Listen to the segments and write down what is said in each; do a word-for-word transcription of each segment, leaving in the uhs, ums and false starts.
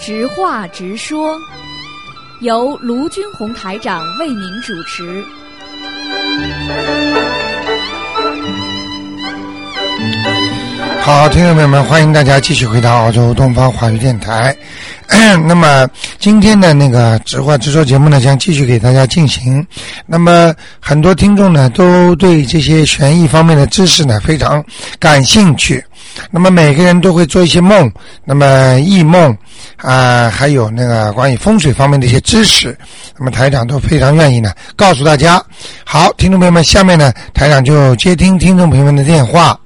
直话直说，由卢军红台长为您主持。 好，听众朋友们，欢迎大家继续回到澳洲东方华语电台。那么今天的那个直话直说节目呢，将继续给大家进行。那么很多听众呢，都对这些玄易方面的知识呢非常感兴趣。那么每个人都会做一些梦，那么异梦啊、呃，还有那个关于风水方面的一些知识，那么台长都非常愿意呢告诉大家。好，听众朋友们，下面呢台长就接听听众朋友们的电话。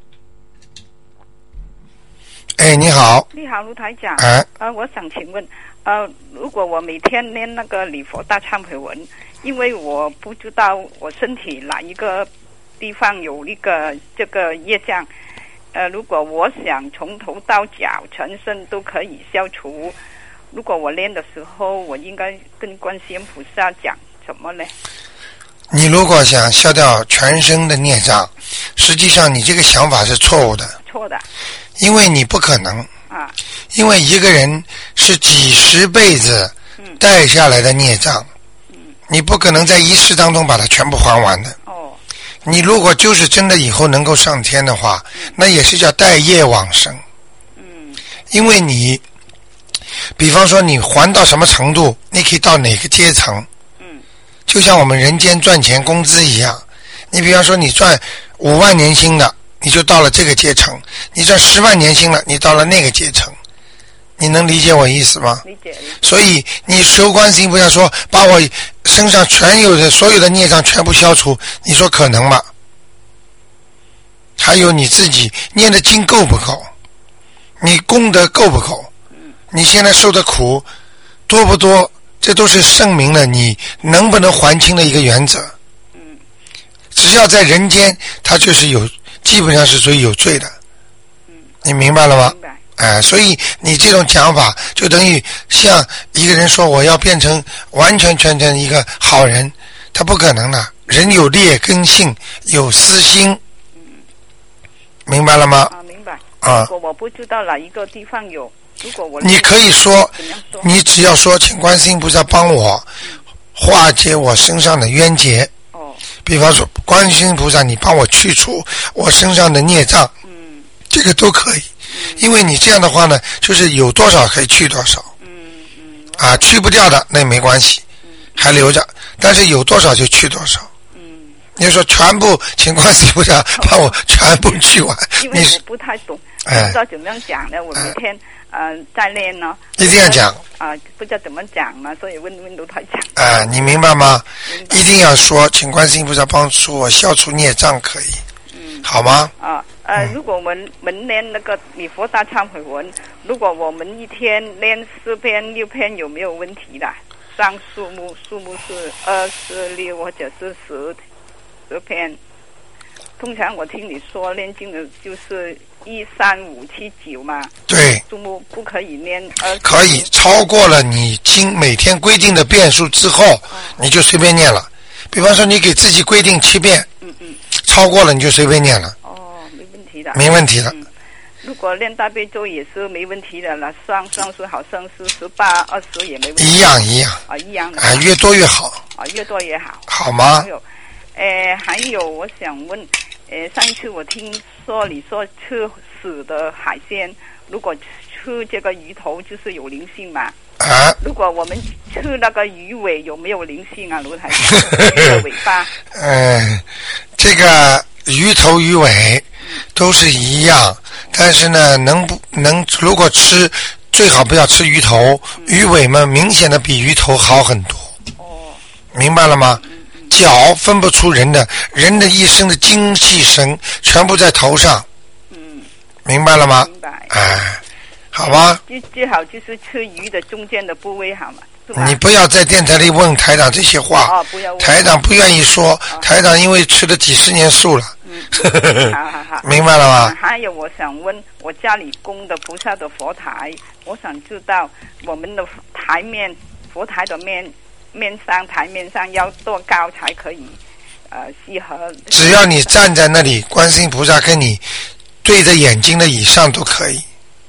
哎，你好。 你好，卢台长。 哎， 呃，我想请问，呃，如果我每天念那个礼佛大忏悔文，因为我不知道我身体哪一个地方有一个这个业障，呃，如果我想从头到脚全身都可以消除，如果我练的时候，我应该跟观世音菩萨讲什么呢？ 你如果想消掉全身的孽障，实际上你这个想法是错误的。 错的。 因为你不可能啊， 因为一个人是几十辈子带下来的孽障，嗯，你不可能在一世当中把它全部还完的。 哦， 你如果就是真的以后能够上天的话，嗯，那也是叫带业往生。嗯，因为你，比方说你还到什么程度，你可以到哪个阶层。嗯，就像我们人间赚钱工资一样，你比方说你赚五万年薪的。你就到了这个阶层，你赚十万年薪了，你到了那个阶层，你能理解我意思吗？ 理解。理解。 所以你求观世音菩萨说，把我身上全有的所有的孽障全部消除，你说可能吗？还有你自己念的经够不够？你功德够不够？你现在受的苦多不多？这都是证明了你能不能还清的一个原则。只要在人间，它就是有。基本上是属于有罪的，嗯，你明白了吗？ 明白。 哎、呃，所以你这种讲法就等于像一个人说我要变成完全全全一个好人，他不可能的。人有劣根性，有私心，嗯，明白了吗？ 啊，明白。 啊， 如果我不知道哪一个地方有，如果我你可以说， 说你只要说，请观世音菩萨帮我化解我身上的冤结。比方说观世音菩萨你帮我去除我身上的孽障，嗯，这个都可以，嗯，因为你这样的话呢就是有多少可以去多少，嗯嗯，啊，去不掉的那没关系，嗯，还留着，但是有多少就去多少，嗯，你就说全部请观世音菩萨帮我全部去完， 因为我不太懂，哎，不知道怎么样讲呢，我每天呃在练呢， 一定要讲啊，不知道怎么讲嘛，所以问问卢台长。 啊，你明白吗？明白。一定要说，请观世音菩萨帮助我消除孽障，可以，嗯，好吗？ 啊，呃，嗯，如果我们我们念那个礼佛大忏悔文，如果我们一天念四篇六篇，有没有问题的？上数目数目是二十六或者是十十篇。通常我听你说念经的就是一三五七九嘛， 对， 数目不可以念二， 可以超过了你经每天规定的遍数之后，哦，你就随便念了。比方说你给自己规定七遍，嗯嗯，超过了你就随便念了。 哦，没问题的。 没问题的。嗯， 如果念大悲咒也是没问题的了，上上是好像是十八二十也没问题。 一样一样。 啊，一样的。 啊，越多越好。 啊，越多越好。 好吗？ 还有，呃，还有我想问。呃，上一次我听说你说吃死的海鲜，如果吃这个鱼头就是有灵性嘛？ 啊？ 如果我们吃那个鱼尾有没有灵性啊？卢台长，鱼的尾巴。 嗯，这个鱼头鱼尾都是一样，但是呢，能不能如果吃最好不要吃鱼头，嗯，鱼尾嘛，明显的比鱼头好很多。哦，明白了吗？嗯，脚分不出人的，人的一生的精气神全部在头上。嗯，明白了吗？ 明白。 哎，好吧。 最最好就是吃鱼的中间的部位，好吗？ 你不要在电台里问台长这些话。 哦，不要问。 台长不愿意说，哦，台长因为吃了几十年素了。 嗯，好好好。 明白了吗？ 还有，我想问，我家里供的菩萨的佛台，我想知道我们的台面，佛台的面。面上台面上要多高才可以呃适合？ 只要你站在那里，观世音菩萨跟你对着眼睛的以上都可以。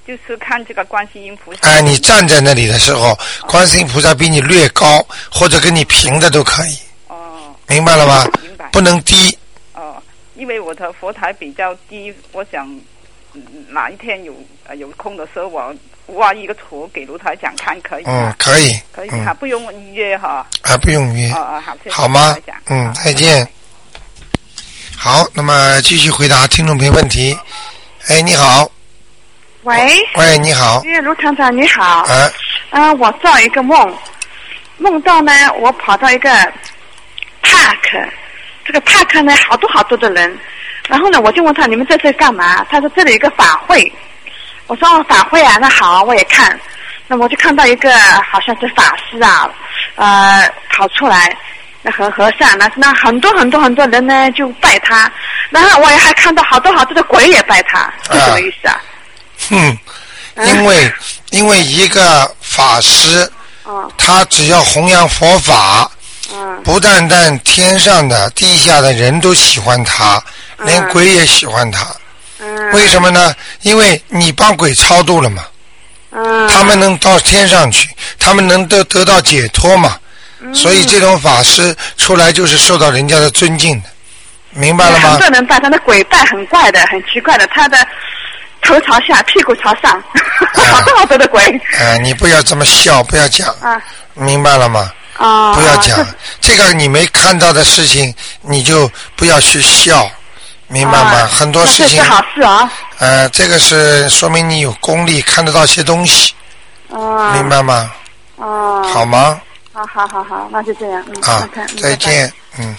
就是看这个观世音菩萨。 哎，你站在那里的时候，观世音菩萨比你略高，或者跟你平的都可以。 哦。 明白了吗？ 明白。 不能低。 哦，因为我的佛台比较低，我想、嗯、哪一天有呃有空的时候，我挖一个图给卢台长看，可以吗？ 嗯，可以。 可以哈、嗯，不用预约哈。 啊，不用预约。 哦哦，好，谢谢好吗？嗯，再见。好，那么继续回答听众朋友问题。哎，你好。 喂。 喂，你好。 哎，卢厂长你好。 啊。 呃，我做一个梦，梦到呢，我跑到一个 park， 这个 park 呢，好多好多的人，然后呢，我就问他你们在这干嘛？他说这里有一个法会。我说法会啊，那好，我也看。那我就看到一个好像是法师啊，呃，跑出来。那和和尚，那那很多很多很多人呢就拜他，然后我也还看到好多好多的鬼也拜他，是什么意思啊？ 嗯，因为、嗯、因为一个法师， 嗯， 他只要弘扬佛法， 嗯， 不但但天上的、地下的人都喜欢他， 嗯、 连鬼也喜欢他。 嗯， 为什么呢？因为你帮鬼超度了嘛， 嗯， 他们能到天上去，他们能得得到解脱嘛。所以这种法师出来就是受到人家的尊敬的，明白了吗？ 很多人拜他的鬼拜很怪的，很奇怪的，他的头朝下，屁股朝上，好多好多的鬼。 哎、呃，你不要这么笑，不要讲， 啊， 明白了吗？ 啊， 不要讲、 啊、 这个你没看到的事情，你就不要去笑，明白吗？ 啊、 很多事情， 这是好事啊。 呃，这个是说明你有功力，看得到些东西， 啊， 明白吗？ 啊， 好吗？ 好好好好，那就这样。嗯， 啊， 看再见。拜拜嗯，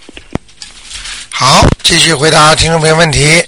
好，继续回答听众朋友问题。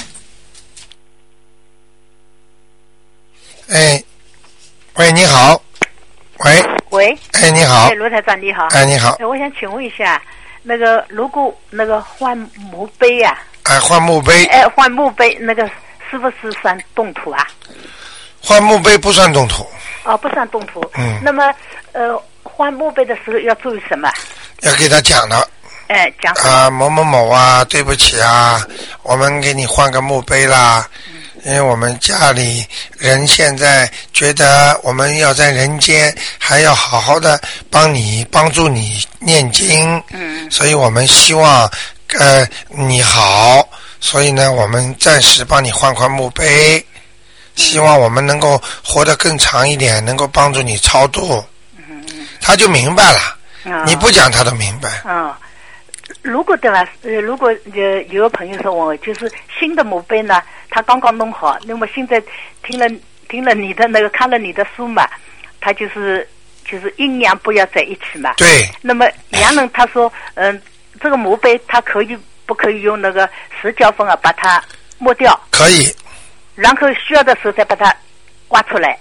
哎，喂，你好。喂。 喂。 哎，你好。 哎，罗台长你好。 哎，你好。 我想请问一下，那个如果那个换墓碑呀、 啊？哎，换墓碑。 哎，换墓碑那个是不是算动土啊？ 换墓碑不算动土。 哦，不算动土。 嗯。 那么呃。换墓碑的时候要注意什么？ 要给他讲的。 哎，讲啊，某某某啊，对不起啊，我们给你换个墓碑啦。嗯、因为我们家里人现在觉得我们要在人间还要好好的帮你帮助你念经。 嗯。 所以我们希望呃你好，所以呢，我们暂时帮你换换墓碑，希望我们能够活得更长一点，能够帮助你超度。他就明白了，哦、你不讲他都明白。 哦，如果对吧？呃，如果呃有个朋友说我就是新的墓碑呢，他刚刚弄好，那么现在听了听了你的那个看了你的书嘛，他就是就是阴阳不要在一起嘛。 对。 那么洋人他说，嗯、呃，这个墓碑他可以不可以用那个石胶粉啊把它抹掉？ 可以。 然后需要的时候再把它刮出来。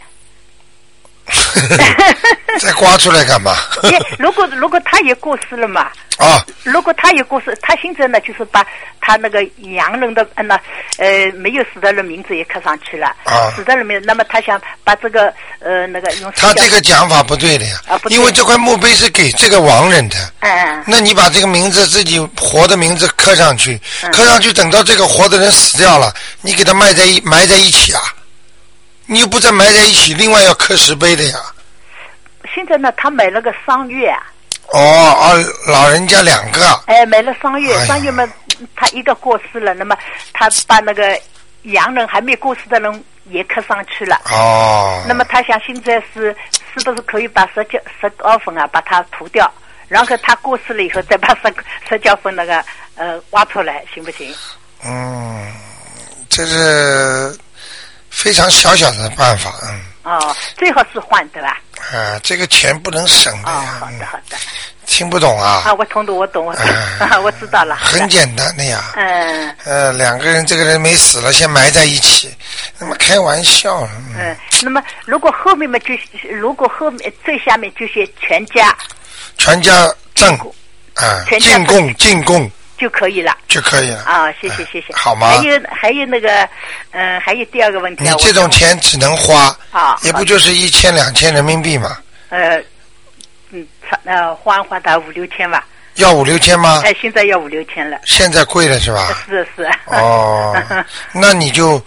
再刮出来干嘛？ 如果如果他也过世了嘛？ 啊。 如果他也过世，他现在呢就是把他那个洋人的呃呃没有死的人名字也刻上去了。 啊。 死的人名，那么他想把这个呃那个用。 他这个讲法不对的呀。 啊，不对。 因为这块墓碑是给这个亡人的。 嗯。 那你把这个名字自己活的名字刻上去， 嗯、 刻上去，等到这个活的人死掉了，你给他埋在一埋在一起啊？你又不再埋在一起，另外要刻石碑的呀。 现在呢，他买了个桑月啊。 哦哦，老人家两个。 哎，买了桑月，桑月嘛，他一个过世了，那么他把那个洋人还没过世的人也刻上去了。 哦。 那么他想现在是是不是可以把石胶石膏粉啊把它涂掉，然后他过世了以后再把石石胶粉那个呃挖出来，行不行？ 嗯，这是非常小小的办法，嗯。 哦，最好是换对吧？ 啊，这个钱不能省的呀。 哦，好的好的。 听不懂啊？ 啊，我懂的，我懂，我懂， 啊、 我知道了。 很简单的呀。 嗯。 呃，两个人，这个人没死了，先埋在一起，那么开玩笑了。 嗯。嗯，那么如果后面嘛，就如果后面最下面就写全家。 全家赠啊，进贡进贡。 就可以了， 就可以了啊！谢谢谢谢， 好吗？ 还有还有那个，嗯、呃，还有第二个问题。 你这种钱只能花， 啊， 也不就是一千两千人民币嘛？ 呃，嗯，呃，花花到五六千吧。 要五六千吗？ 哎，现在要五六千了。 现在贵了是吧？ 是是。 哦，那你就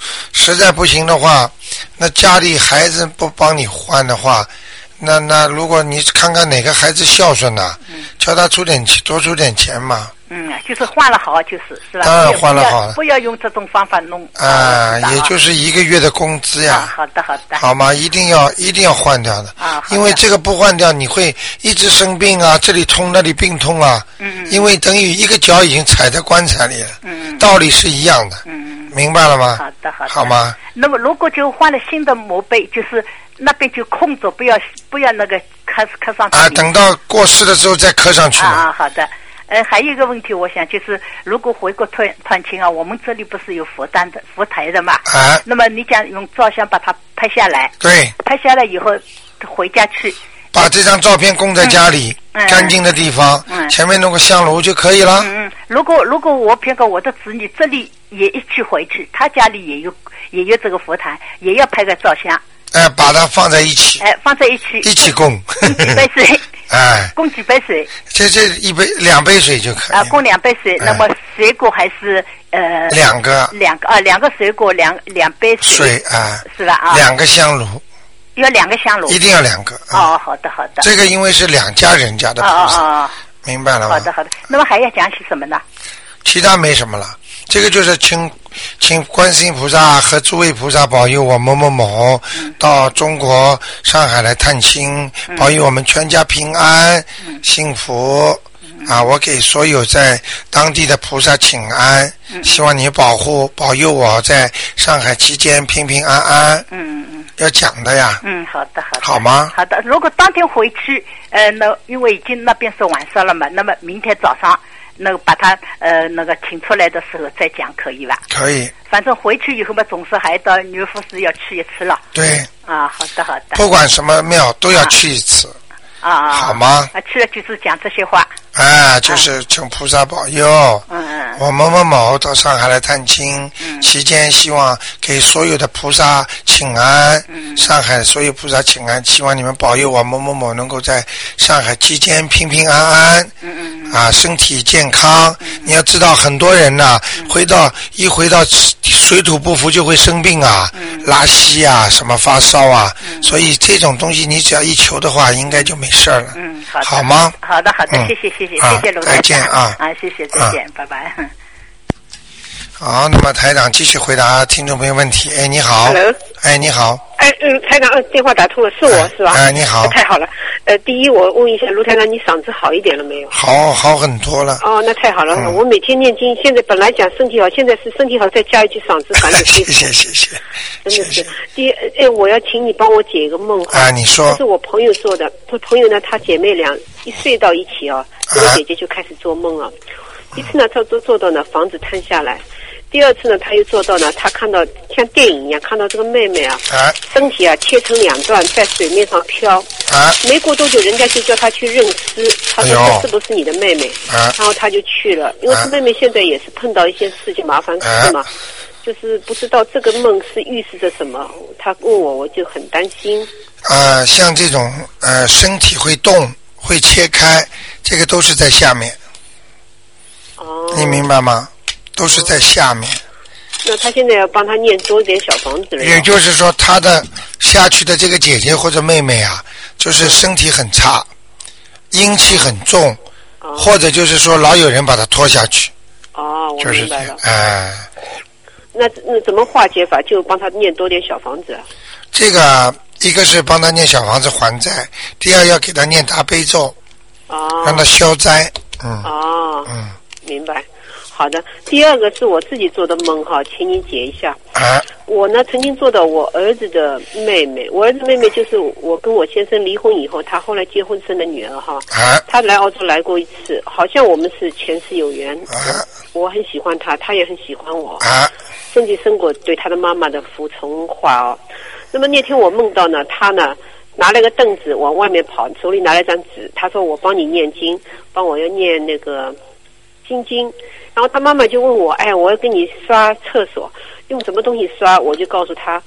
实在不行的话，那家里孩子不帮你换的话，那那如果你看看哪个孩子孝顺呐、啊嗯，叫他出点钱，多出点钱嘛。 嗯，就是换了好，就是是吧？ 当然换了好了， 不要用这种方法弄。 啊，也就是一个月的工资呀。 啊、好的，好的。 好吗？一定要一定要换掉的。 啊， 因为这个不换掉，你会一直生病啊，这里痛那里病痛啊。 嗯嗯。 因为等于一个脚已经踩在棺材里了。嗯嗯。道理是一样的。嗯嗯。明白了吗？ 好的，好的。 好吗？ 那么如果就换了新的墓碑，就是那边就空着，不要不要那个刻刻上去。 啊，等到过世的时候再刻上去。 啊啊，好的。呃，还有一个问题，我想就是，如果回国团团亲啊，我们这里不是有佛单的佛台的嘛？ 啊。 那么你讲用照相把它拍下来。 对。 拍下来以后回家去。 把这张照片供在家里，嗯、干净的地方，嗯、前面弄个香炉就可以了。 嗯嗯。如果如果我别个我的子女这里也一起回去，他家里也有也有这个佛台，也要拍个照相。 哎、呃，把它放在一起。 哎、呃，放在一起。 一起供。 几杯水。 哎， 供几杯水？ 这这一杯两杯水就可以。 啊，供两杯水，那么水果还是呃两个。 两个啊，两个水果，两两杯水。 水啊， 是吧？啊， 两个香炉。 要两个香炉。 一定要两个。 哦，好的好的。 这个因为是两家人家的菩萨。 哦哦。 明白了吗？ 好的好的。那么还要讲起什么呢？ 其他没什么了，这个就是请请观世音菩萨和诸位菩萨保佑我某某某、嗯、到中国上海来探亲、嗯、保佑我们全家平安、嗯、幸福、嗯、啊！我给所有在当地的菩萨请安、嗯、希望你保护保佑我在上海期间平平安安。嗯嗯，要讲的呀。 嗯，好的好的。 好吗？ 好的。如果当天回去，呃，那因为已经那边是晚上了嘛，那么明天早上。那个把他呃那个请出来的时候再讲可以吧？ 可以。 反正回去以后嘛，总是还到牛夫寺要去一次了。 对。 啊，好的好的。 不管什么庙都要去一次。啊啊。好吗？ 啊，去了就是讲这些话。 啊，就是请菩萨保佑。嗯嗯。我某某某到上海来探亲，嗯、期间希望给所有的菩萨请安。嗯。上海所有菩萨请安，希望你们保佑我某某某能够在上海期间平平安安。嗯嗯。啊，身体健康。嗯、你要知道，很多人呐、嗯，回到一回到水土不服就会生病啊，嗯、拉稀啊，什么发烧啊。嗯、所以这种东西你只要一求的话，应该就没事了。嗯，好。好吗？ 好的，好的，嗯、谢谢，谢谢，谢谢卢台长。 再见啊！ 啊，谢谢，再见，啊、拜拜。 好，那么台长继续回答听众朋友问题。哎，你好。 Hello。 哎，你好。 哎，嗯，台长，电话打通了，是我、哎、是吧？ 哎，你好。 太好了。呃，第一，我问一下卢台长，你嗓子好一点了没有？ 好，好很多了。 哦，那太好了。嗯、我每天念经，现在本来讲身体好，现在是身体好，再加一句嗓子反正谢谢谢谢。 真的是。第一，哎，我要请你帮我解一个梦哈。 啊，你说。 这是我朋友做的。这朋友呢，她姐妹俩一睡到一起啊，这个姐姐就开始做梦了。一次呢，她做做到呢，房子瘫下来。第二次呢，他又做到呢，他看到像电影一样，看到这个妹妹啊，啊身体啊切成两段，在水面上飘。啊，没过多久，人家就叫他去认尸，他说这是不是你的妹妹？啊，然后他就去了，因为他妹妹现在也是碰到一些事情麻烦事嘛，啊、就是不知道这个梦是预示着什么。他问我，我就很担心。 呃，像这种呃身体会动、会切开，这个都是在下面。哦，你明白吗？都是在下面。 那他现在要帮他念多一点小房子了。 也就是说，他的下去的这个姐姐或者妹妹啊，就是身体很差，阴气很重，哦、或者就是说老有人把他拖下去。 哦，我明白了。 哎、呃， 那那怎么化解法？就帮他念多点小房子啊。 这个一个是帮他念小房子还债，第二要给他念大悲咒，哦，让他消灾。嗯。 哦。嗯，明白。好的，第二个是我自己做的梦哈，请你解一下。啊，我呢曾经做到我儿子的妹妹，我儿子妹妹就是我跟我先生离婚以后，他后来结婚生的女儿哈。啊，他来澳洲来过一次，好像我们是前世有缘。啊，我很喜欢他，他也很喜欢我。啊，甚至生过对他的妈妈的服从话哦。那么那天我梦到呢，他呢拿了个凳子往外面跑，手里拿了张纸，他说我帮你念经，帮我要念那个心经。然后他妈妈就问我，哎，我要跟你刷厕所，用什么东西刷？我就告诉他，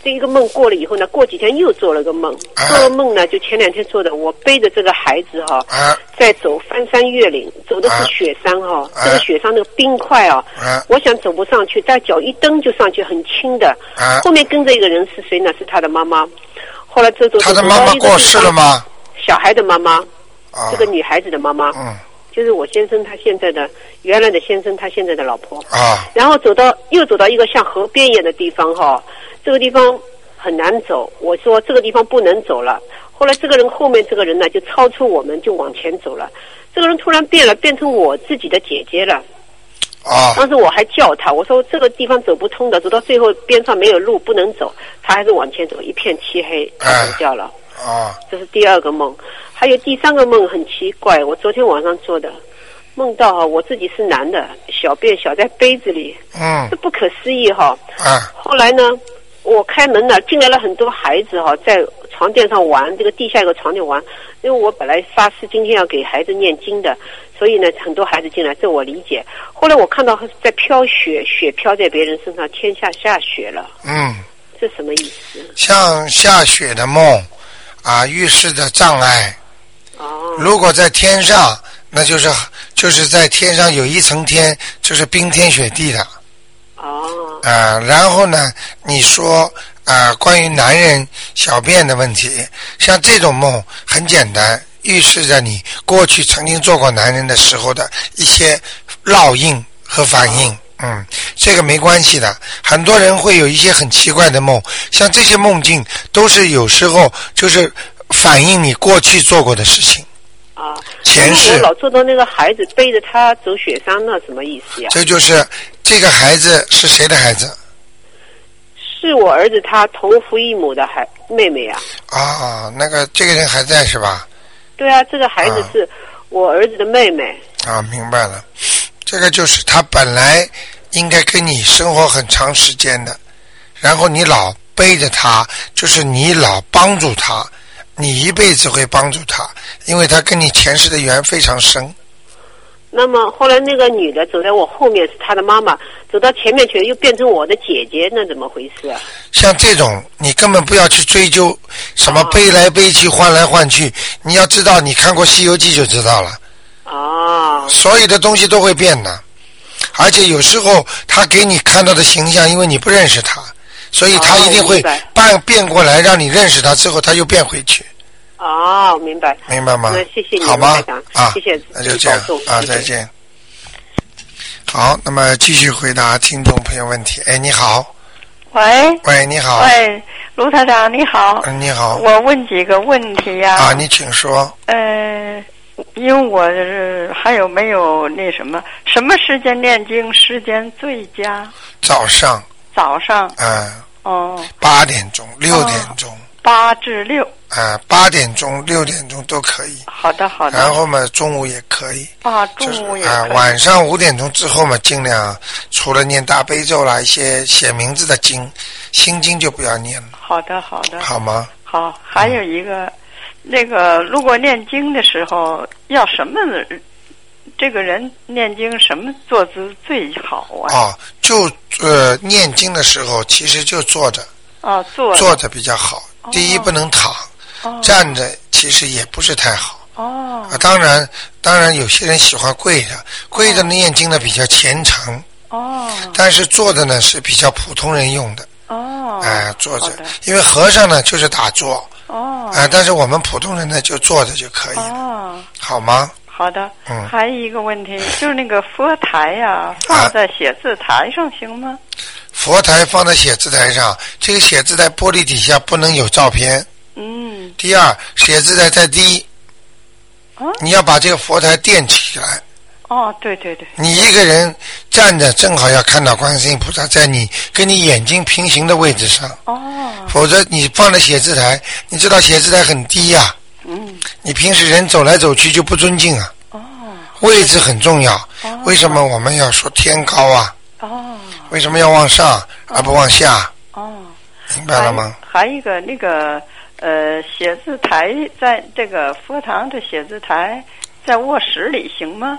这一个梦过了以后呢，过几天又做了个梦， 啊、 做了梦呢，就前两天做的，我背着这个孩子哈、 啊， 在走翻山越岭，走的是雪山哈、 啊， 这个雪山那个冰块啊， 啊我想走不上去，但脚一蹬就上去，很轻的。 啊， 后面跟着一个人是谁呢？是他的妈妈。后来这走他的妈妈过世了吗？ 小孩的妈妈， 啊、 这个女孩子的妈妈。 嗯。 就是我先生他现在的原来的先生他现在的老婆啊， 然后走到又走到一个像河边一样的地方哈，这个地方很难走，我说这个地方不能走了。后来这个人后面这个人呢就超出我们就往前走了，这个人突然变了，变成我自己的姐姐了。 啊！ 当时我还叫他，我说这个地方走不通的，走到最后边上没有路不能走，他还是往前走，一片漆黑，他走掉了。 啊， 这是第二个梦。还有第三个梦很奇怪，我昨天晚上做的，梦到哈我自己是男的，小便小在杯子里， 嗯， 这不可思议哈。 啊， 后来呢，我开门了，进来了很多孩子哈，在床垫上玩，这个地下有个床垫玩，因为我本来发誓今天要给孩子念经的，所以呢很多孩子进来，这我理解。后来我看到在飘雪，雪飘在别人身上，天下下雪了。 嗯， 这什么意思？ 像下雪的梦啊，预示着障碍。 哦， 如果在天上，那就是就是在天上有一层天，就是冰天雪地的。 哦。 啊，然后呢，你说啊，关于男人小便的问题，像这种梦很简单，预示着你过去曾经做过男人的时候的一些烙印和反应。哦，嗯，这个没关系的。很多人会有一些很奇怪的梦，像这些梦境都是有时候就是反映你过去做过的事情。 啊， 前世。 我老做到那个孩子背着他走雪山，那什么意思呀？ 这就是这个孩子是谁的孩子？ 是我儿子他同父异母的孩妹妹啊。 啊，那个这个人还在是吧？ 对啊，这个孩子是我儿子的妹妹。 啊，明白了。这个就是他本来应该跟你生活很长时间的，然后你老背着他，就是你老帮助他，你一辈子会帮助他，因为他跟你前世的缘非常深。 那么后来那个女的走在我后面是她的妈妈，走到前面去又变成我的姐姐，那怎么回事啊？ 像这种你根本不要去追究什么背来背去换来换去，你要知道你看过《西游记》就知道了。 哦， 所有的东西都会变的，而且有时候他给你看到的形象，因为你不认识他，所以他一定会变变过来，让你认识他之后，他又变回去。 哦，明白， 明白吗？ 那谢谢你， 好吧，啊， 谢谢， 那就这样啊，再见。好，那么继续回答听众朋友问题。哎，你好。 喂。 喂，你好。 喂，卢台长，你好。 嗯，你好。 我问几个问题呀。 啊，你请说。 呃。因为我还有没有那什么什么时间念经时间最佳？ 早上。 早上。 嗯。 哦。 八点钟、六点钟。 八至六。 啊，八点钟、六点钟都可以。 好的，好的。 然后嘛，中午也可以。 啊，中午也可以。 啊，晚上五点钟之后嘛，尽量除了念大悲咒啦，一些写名字的经、心经就不要念了。 好的，好的。 好吗？ 好，还有一个。嗯，那个，如果念经的时候要什么？这个人念经什么坐姿最好啊？ 哦，就呃，念经的时候其实就坐着。 哦，坐坐着比较好。哦，第一不能躺， 哦， 站着其实也不是太好。 哦。 啊，当然，当然有些人喜欢跪着，跪着念经呢比较虔诚。 哦。 但是坐着呢是比较普通人用的。 哦。 哎，呃，坐着，因为和尚呢就是打坐。 哦， 啊、呃，但是我们普通人呢就坐着就可以了。 哦， 好吗？ 好的。 嗯。 还有一个问题，就是那个佛台呀，放在写字台上行吗？ 佛台放在写字台上，这个写字台玻璃底下不能有照片。 嗯。 第二，写字台太低。 啊。 你要把这个佛台垫起来。 哦，对对对。 你一个人站着，正好要看到观世音菩萨在你跟你眼睛平行的位置上。 哦。 否则你放在写字台，你知道写字台很低呀。啊。 嗯。 你平时人走来走去就不尊敬啊。 哦。 位置很重要。 哦。 为什么我们要说天高啊？ 哦。 为什么要往上而不往下？ 哦。 明白了吗？ 还, 还一个那个呃，写字台在这个佛堂的写字台在卧室里行吗？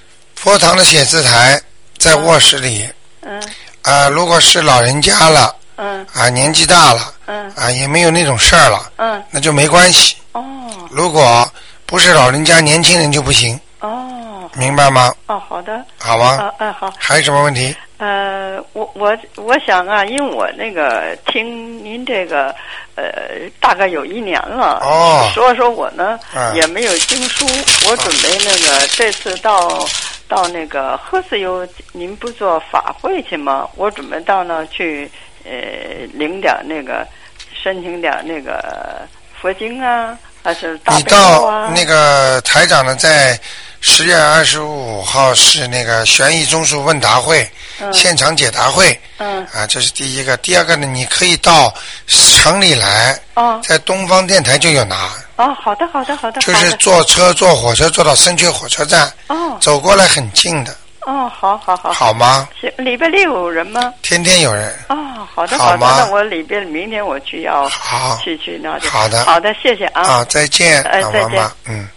佛堂的写字台在卧室里。 嗯。 啊、呃，如果是老人家了。 嗯。 啊，年纪大了。 嗯。 啊，也没有那种事儿了。 嗯。 那就没关系。 哦。 如果不是老人家，年轻人就不行。 哦。 明白吗？ 哦，好的。 好吗？ 啊啊好。 还有什么问题？ 呃，我我我想啊，因为我那个听您这个呃，大概有一年了。 哦。 所以说我呢、 嗯、 也没有经书，我准备那个、哦、这次到到那个赫斯尤，您不做法会去吗？我准备到那去呃领点那个申请点那个佛经啊，还是大悲咒啊。 你到那个台长呢，在十月二十五号是那个悬疑综述问答会、嗯、现场解答会。 嗯。 啊，这是第一个。第二个呢，你可以到城里来。 哦。 在东方电台就有拿。 哦，好的，好的，好的。 就是坐车坐火车坐到深圳火车站。 哦。 走过来很近的。 哦，好好好。 好吗？ 行，礼拜六有人吗？ 天天有人。 哦，好的，好的。那我礼拜明天我去要好去去那就好的， 好的，谢谢啊。 啊，再见， 哎，再见。 嗯。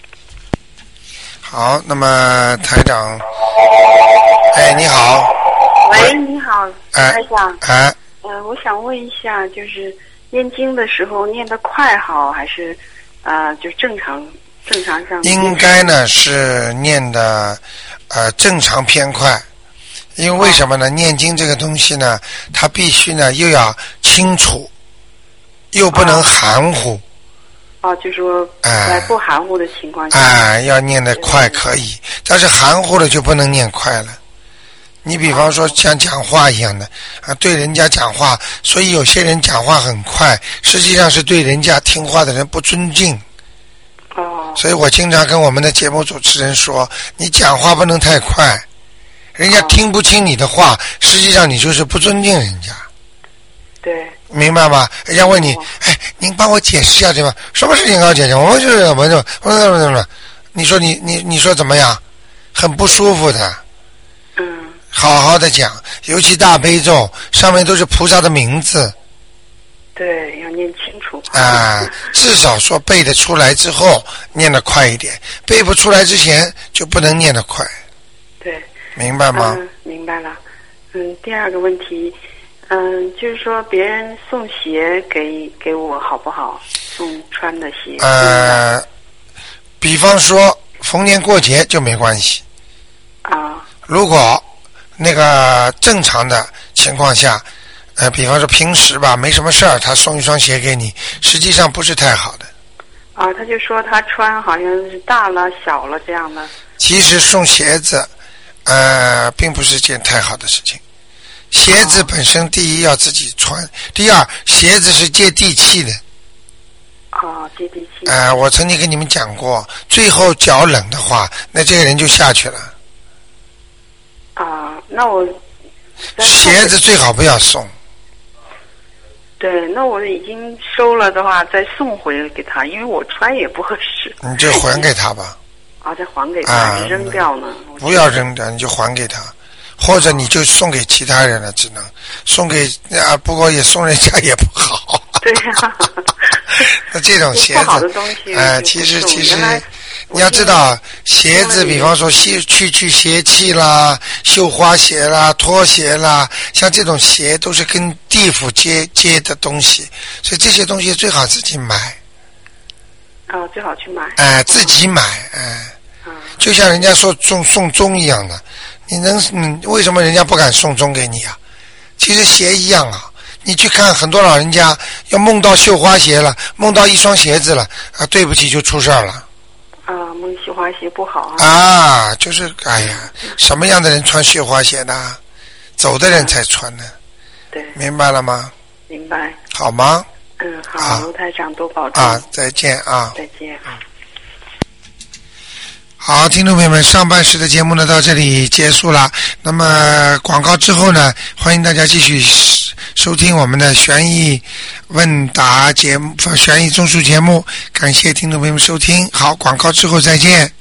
好，那么台长，哎，你好。 喂，你好， 哎、 台长。 哎。 呃，我想问一下，就是念经的时候念得快好，还是啊、呃，就正常正常上？ 应该呢是念的呃正常偏快，因为为什么呢？哦、念经这个东西呢，它必须呢又要清楚，又不能含糊。哦哦，就说在不含糊的情况下， 哎、呃，要念得快可以，但是含糊了就不能念快了。你比方说像讲话一样的啊，对人家讲话，所以有些人讲话很快，实际上是对人家听话的人不尊敬。 哦。 所以我经常跟我们的节目主持人说，你讲话不能太快，人家听不清你的话，实际上你就是不尊敬人家。 对。 明白吗？人家问你，哎，您帮我解释一下这个什么事情要解释？我就是我就我怎么怎么，你说你你你说怎么样？很不舒服的。 嗯。 好好的讲，尤其大悲咒上面都是菩萨的名字。 对，要念清楚。 啊、呃，至少说背得出来之后念得快一点，背不出来之前就不能念得快。 对。 明白吗？ 嗯，明白了。嗯，第二个问题。嗯，就是说别人送鞋给给我好不好？送穿的鞋。 呃，比方说逢年过节就没关系。 啊。 如果那个正常的情况下，呃，比方说平时吧没什么事儿，他送一双鞋给你，实际上不是太好的。 啊，他就说他穿好像是大了小了这样的。 其实送鞋子，呃，并不是件太好的事情。鞋子本身，第一要自己穿，第二鞋子是接地气的。 哦，接地气。 呃，我曾经跟你们讲过，最后脚冷的话，那这个人就下去了。 啊，那我鞋子最好不要送。 对，那我已经收了的话，再送回给他，因为我穿也不合适。 你就还给他吧。 啊，再还给他， 啊、 扔掉呢？ 不要扔掉，你就还给他。或者你就送给其他人了，只能送给啊，不过也送人家也不好。 对呀、啊。 那这种鞋子， 不好的东西， 呃，其实其实你要知道，鞋子，比方说去去去邪气啦、绣花鞋啦、拖鞋啦，像这种鞋都是跟地府接接的东西，所以这些东西最好自己买。 啊、哦，最好去买。 哎、呃，自己买，哎、呃，嗯、就像人家说送送钟一样的。你能嗯？为什么人家不敢送钟给你啊？其实鞋一样啊，你去看很多老人家要梦到绣花鞋了，梦到一双鞋子了啊，对不起就出事儿了。 啊，梦绣花鞋不好啊。 啊，就是哎呀，什么样的人穿绣花鞋的？走的人才穿呢。 对。 明白了吗？ 明白。 好吗？ 嗯，好，卢台长多保重。 啊，再见啊。 再见。 好，听众朋友们，上半时的节目呢到这里结束了。那么广告之后呢，欢迎大家继续收听我们的悬疑问答节目、悬疑综述节目。感谢听众朋友们收听。好，广告之后再见。